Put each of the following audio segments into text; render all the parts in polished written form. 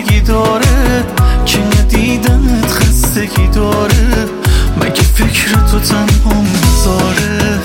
بستگی داره که ندیدنت خستگی داره. مگه فکر تو تنها میذاره؟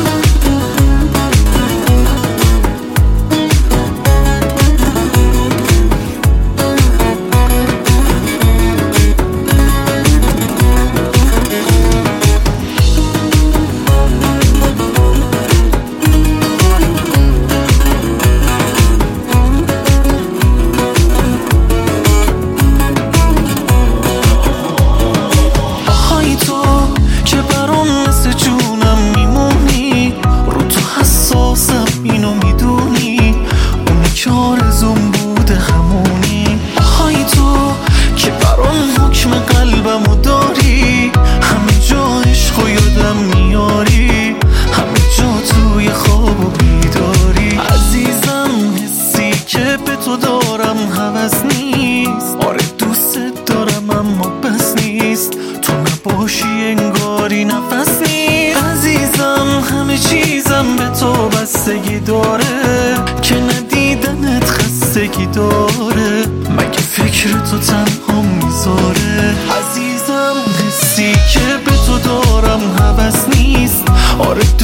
اینو میدونی اونی که آرزون بوده همونی. آهای تو که برام حکم قلبمو داری، همه جا عشقو یادم میاری، همه جا توی خواب و بیداری. عزیزم حسی که به تو دارم هوس نیست، آره دوست دارم اما بس نیست، تو نباشی انگاری نفس نیست. عزیزم همه چیزم به تو بستگی داره که ندیدنت خستگی داره. مگه فکر تو تنها میذاره؟ عزیزم حسی که به تو دارم هوس نیست، آره